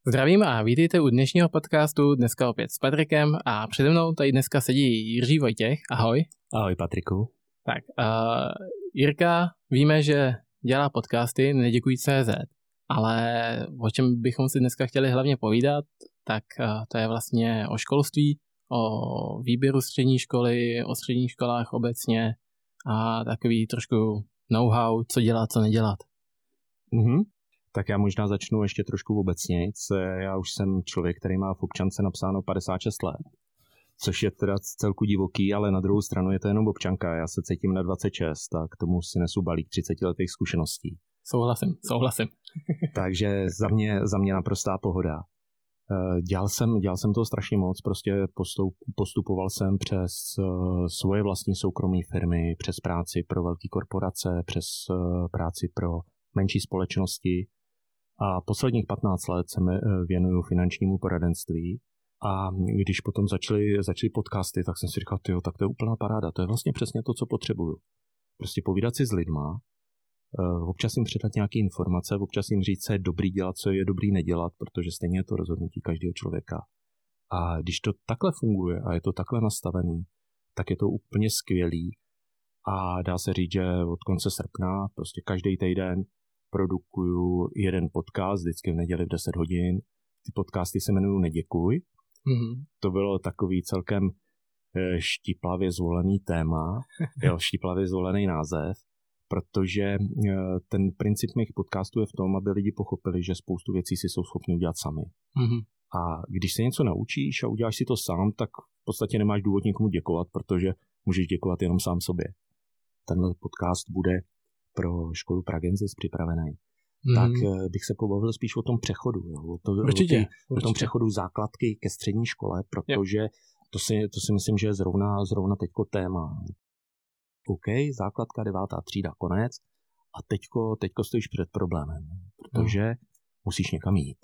Zdravím a vítejte u dnešního podcastu, dneska opět s Patrikem a přede mnou tady dneska sedí Jiří Vojtěch. Ahoj. Ahoj Patriku. Tak, Jirka, víme, že dělá podcasty Neděkuj.cz, ale o čem bychom si dneska chtěli hlavně povídat, tak to je vlastně o školství, o výběru střední školy, o středních školách obecně a takový trošku know-how, co dělat, co nedělat. Tak já možná začnu ještě trošku obecnějc. Já už jsem člověk, který má v občance napsáno 56 let, což je teda celku divoký, ale na druhou stranu je to jenom občanka. Já se cítím na 26 a k tomu si nesu balík 30 letých zkušeností. Souhlasím. Takže za mě naprostá pohoda. Dělal jsem toho strašně moc, prostě postupoval jsem přes svoje vlastní soukromé firmy, přes práci pro velké korporace, přes práci pro menší společnosti a posledních 15 let se věnuju finančnímu poradenství a když potom začaly podcasty, tak jsem si říkal, tak to je úplná paráda, to je vlastně přesně to, co potřebuju. Prostě povídat si s lidma, občas jim předat nějaké informace, občas jim říct, co je dobrý dělat, co je dobrý nedělat, protože stejně je to rozhodnutí každého člověka. A když to takhle funguje a je to takhle nastavený, tak je to úplně skvělý a dá se říct, že od konce srpna prostě každý týden produkuju jeden podcast, vždycky v neděli v 10 hodin. Ty podcasty se jmenují Neděkuj. To bylo takový celkem štíplavě zvolený téma, štíplavě zvolený název, protože ten princip mých podcastů je v tom, aby lidi pochopili, že spoustu věcí si jsou schopni udělat sami. A když se něco naučíš a uděláš si to sám, tak v podstatě nemáš důvod nikomu děkovat, protože můžeš děkovat jenom sám sobě. Tenhle podcast bude pro školu Pragenzis připravený. Tak bych se pobavil spíš o tom přechodu. O tom přechodu základky ke střední škole, protože to si myslím, že je zrovna teďko téma. OK, základka 9. třída, konec. A teďko stojíš před problémem, protože musíš někam jít.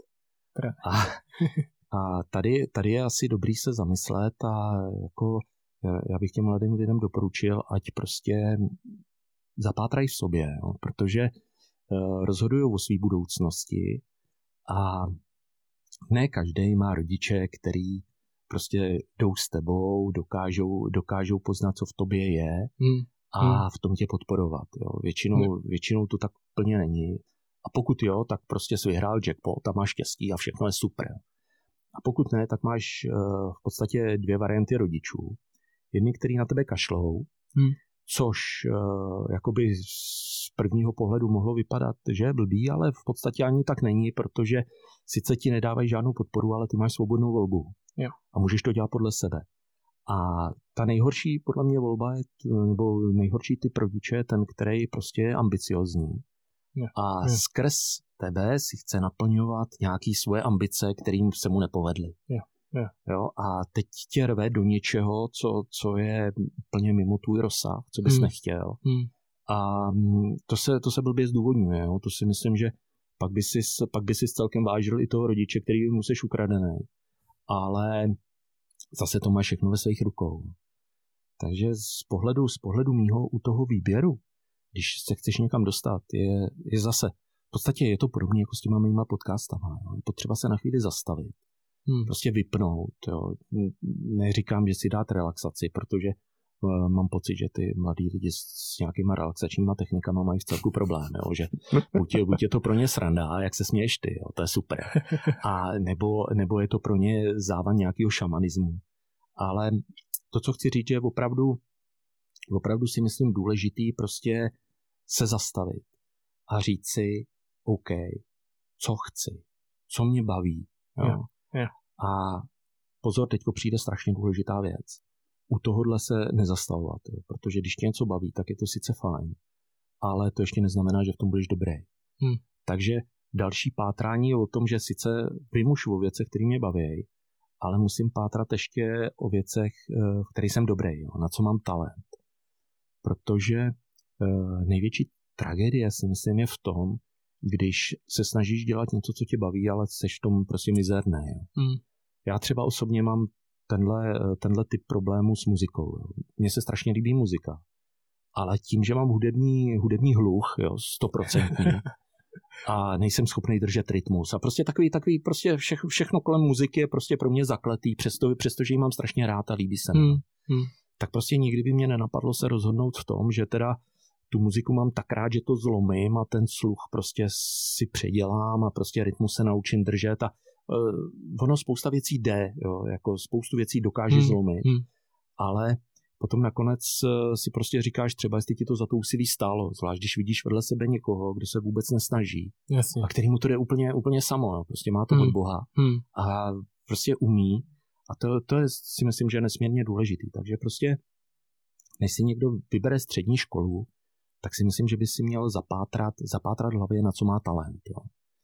A tady je asi dobrý se zamyslet a jako já bych těm mladým lidem doporučil, ať prostě zapátrají v sobě, protože rozhodují o své budoucnosti a ne každý má rodiče, který prostě jdou s tebou, dokážou poznat, co v tobě je a v tom tě podporovat. Jo. Většinou to tak úplně není. A pokud jo, tak prostě jsi vyhrál jackpot a máš štěstí a všechno je super. A pokud ne, tak máš v podstatě dvě varianty rodičů. Jedni, který na tebe kašlou, což jakoby z prvního pohledu mohlo vypadat, že je blbý, ale v podstatě ani tak není, protože sice ti nedávají žádnou podporu, ale ty máš svobodnou volbu. Jo. A můžeš to dělat podle sebe. A ta nejhorší podle mě volba je, nebo nejhorší typ rodiče je ten, který prostě je ambiciozní. A skrz tebe si chce naplňovat nějaký svoje ambice, kterým se mu nepovedly. Jo, a teď tě rve do něčeho, co je úplně mimo tvůj rozsah, co bys nechtěl. A to se blbě zdůvodňuje. Jo? To si myslím, že pak by si celkem vážil i toho rodiče, který mu seš ukradený. Ale zase to máš všechno ve svých rukou. Takže z pohledu mýho u toho výběru, když se chceš někam dostat, je zase, v podstatě je to podobné jako s těma mýma podcastama. Jo? Je potřeba se na chvíli zastavit. Prostě vypnout. Jo. Neříkám, že si dát relaxaci, protože mám pocit, že ty mladí lidi s nějakýma relaxačníma technikama mají v celku problém, jo. Že buď je to pro ně sranda, jak se směješ ty, jo. To je super. A nebo je to pro ně závan nějakého šamanismu. Ale to, co chci říct, je opravdu si myslím důležitý prostě se zastavit a říct si, OK, co chci, co mě baví, jo. A pozor, teďko přijde strašně důležitá věc. U tohohle se nezastavovat, jo, protože když tě něco baví, tak je to sice fajn, ale to ještě neznamená, že v tom budeš dobrý. Takže další pátrání je o tom, že sice vím už o věcech, které mě baví, ale musím pátrat ještě o věcech, v kterých jsem dobrý, jo, na co mám talent. Protože největší tragédie si myslím je v tom, když se snažíš dělat něco, co tě baví, ale seš v tom prostě mizerný. Já třeba osobně mám tenhle typ problémů s muzikou. Jo. Mně se strašně líbí muzika. Ale tím, že mám hudební hluch, jo, 100%, a nejsem schopný držet rytmus. A prostě takový prostě všechno kolem muziky je prostě pro mě zakletý, přestože ji mám strašně rád a líbí se mi. Tak prostě nikdy by mě nenapadlo se rozhodnout v tom, že teda tu muziku mám tak rád, že to zlomím a ten sluch prostě si předělám a prostě rytmus se naučím držet a ono spousta věcí jde, jo, jako spoustu věcí dokáže zlomit, ale potom nakonec si prostě říkáš třeba, jestli ti to za to úsilí stálo, zvlášť když vidíš vedle sebe někoho, kdo se vůbec nesnaží. Jasně. A kterýmu to jde úplně samo, jo. Prostě má to od Boha a prostě umí a to je, si myslím, že je nesmírně důležitý. Takže prostě, než si někdo vybere střední školu, tak si myslím, že by si měl zapátrat v hlavě, na co má talent. Jo.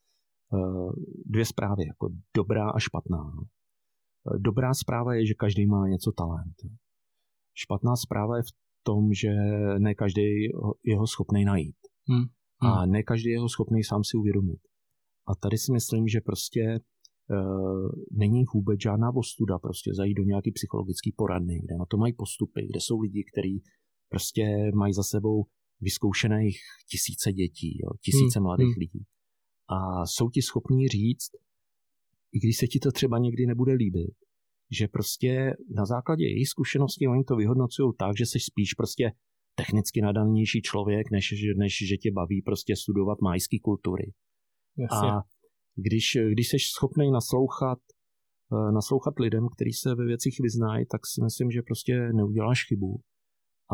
Dvě zprávy, jako dobrá a špatná. Dobrá zpráva je, že každý má něco talent. Jo. Špatná zpráva je v tom, že ne každý je ho schopný najít. A ne každý je ho schopný sám si uvědomit. A tady si myslím, že prostě není vůbec žádná ostuda prostě zajít do nějaký psychologický poradny, kde na to mají postupy, kde jsou lidi, kteří prostě mají za sebou vyzkoušených tisíce dětí, jo, tisíce mladých lidí. A jsou ti schopní říct, i když se ti to třeba někdy nebude líbit, že prostě na základě jejich zkušeností oni to vyhodnocují tak, že jsi spíš prostě technicky nadanější člověk, než že tě baví prostě studovat májské kultury. Jasně. A když jsi schopný naslouchat lidem, kteří se ve věcích vyznají, tak si myslím, že prostě neuděláš chybu. A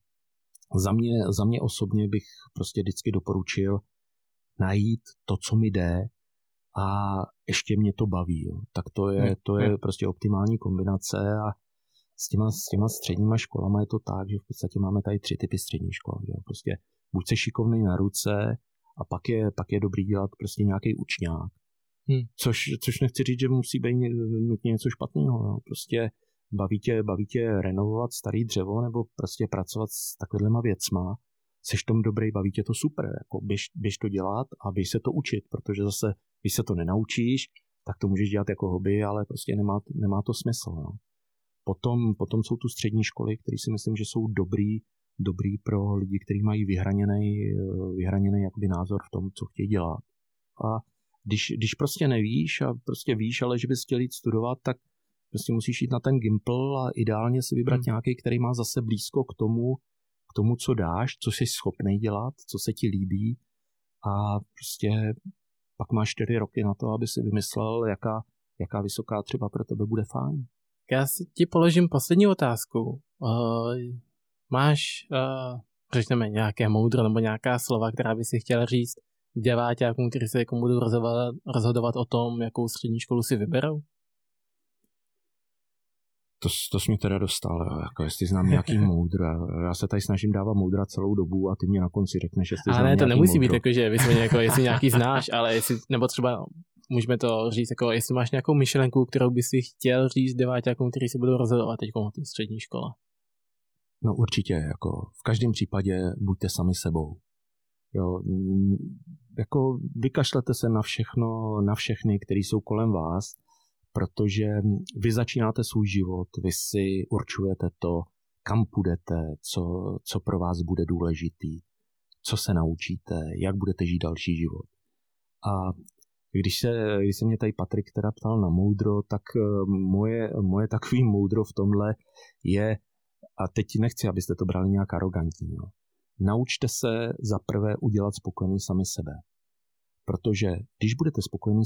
za mě osobně bych prostě vždycky doporučil najít to, co mi jde a ještě mě to baví. Jo. Tak to je prostě optimální kombinace a s těma středníma školama je to tak, že v podstatě máme tady 3 typy střední škol. Jo. Prostě buď jsi šikovný na ruce a pak je dobrý dělat prostě nějaký učňák. Což nechci říct, že musí být nutně něco špatného. Jo. Prostě baví tě renovovat starý dřevo nebo prostě pracovat s takovýhlema věcma. Seš tom dobrý, baví tě to super. Jako běž to dělat a běž se to učit, protože zase, když se to nenaučíš, tak to můžeš dělat jako hobby, ale prostě nemá to smysl. No. Potom jsou tu střední školy, které si myslím, že jsou dobrý pro lidi, kteří mají vyhraněný jakoby názor v tom, co chtějí dělat. A když prostě nevíš a prostě víš, ale že bys chtěl jít studovat, tak prostě musíš jít na ten Gimpl a ideálně si vybrat nějaký, který má zase blízko k tomu, co dáš, co jsi schopný dělat, co se ti líbí a prostě pak máš 4 roky na to, aby si vymyslel, jaká vysoká třeba pro tebe bude fajn. Já si ti položím poslední otázku. Máš, řekněme, nějaké moudro nebo nějaká slova, která by si chtěl říct děváťákům, kteří se budou rozhodovat o tom, jakou střední školu si vyberou? To jsi mě teda dostal, jako jestli znám nějaký moudro. Já se tady snažím dávat moudra celou dobu a ty mě na konci řekneš, jestli znám nějaký moudro. Ale ne, to nemusí být jako, že jako, jestli nějaký znáš, ale nebo třeba můžeme to říct, jako jestli máš nějakou myšlenku, kterou by si chtěl říct deváťákům, kteří se budou rozhodovat teď o té střední škole. No určitě, jako v každém případě buďte sami sebou. Jo, jako vykašlete se na všechny, kteří jsou kolem vás, protože vy začínáte svůj život, vy si určujete to, kam půjdete, co pro vás bude důležitý, co se naučíte, jak budete žít další život. A když se mě tady Patrik teda ptal na moudro, tak moje takový moudro v tomhle je, a teď nechci, abyste to brali nějak arrogantně, jo. Naučte se za prvé udělat spokojený sami sebe. Protože když budete spokojení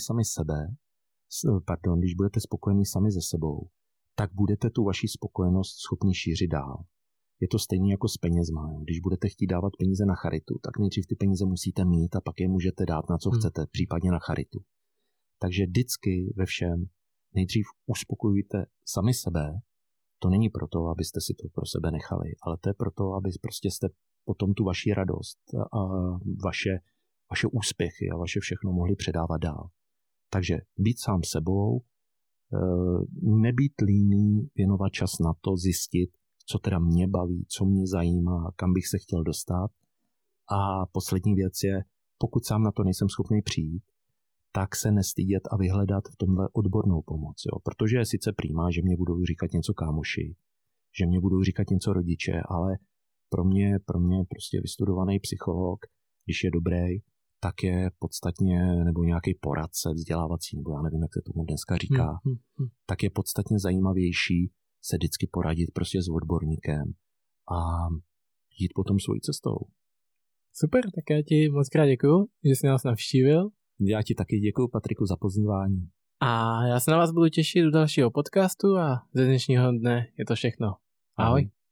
když budete spokojení sami ze sebou, tak budete tu vaši spokojenost schopni šířit dál. Je to stejné jako s penězma. Jo. Když budete chtít dávat peníze na charitu, tak nejdřív ty peníze musíte mít a pak je můžete dát na co chcete, případně na charitu. Takže vždycky ve všem nejdřív uspokojujte sami sebe. To není proto, abyste si to pro sebe nechali, ale to je proto, aby prostě jste potom tu vaši radost a vaše úspěchy a vaše všechno mohli předávat dál. Takže být sám sebou, nebýt líný, věnovat čas na to, zjistit, co teda mě baví, co mě zajímá, kam bych se chtěl dostat. A poslední věc je, pokud sám na to nejsem schopný přijít, tak se nestydět a vyhledat v tomhle odbornou pomoc. Jo? Protože je sice prýmá, že mě budou říkat něco kámoši, že mě budou říkat něco rodiče, ale pro mě prostě vystudovaný psycholog, když je dobrý, tak je podstatně, nebo nějaký poradce vzdělávací, nebo já nevím, jak se tomu dneska říká, tak je podstatně zajímavější se vždycky poradit prostě s odborníkem a jít potom svojí cestou. Super, tak já ti moc krát děkuju, že jsi nás navštívil. Já ti taky děkuju, Patriku, za pozvání. A já se na vás budu těšit do dalšího podcastu a ze dnešního dne je to všechno. Ahoj.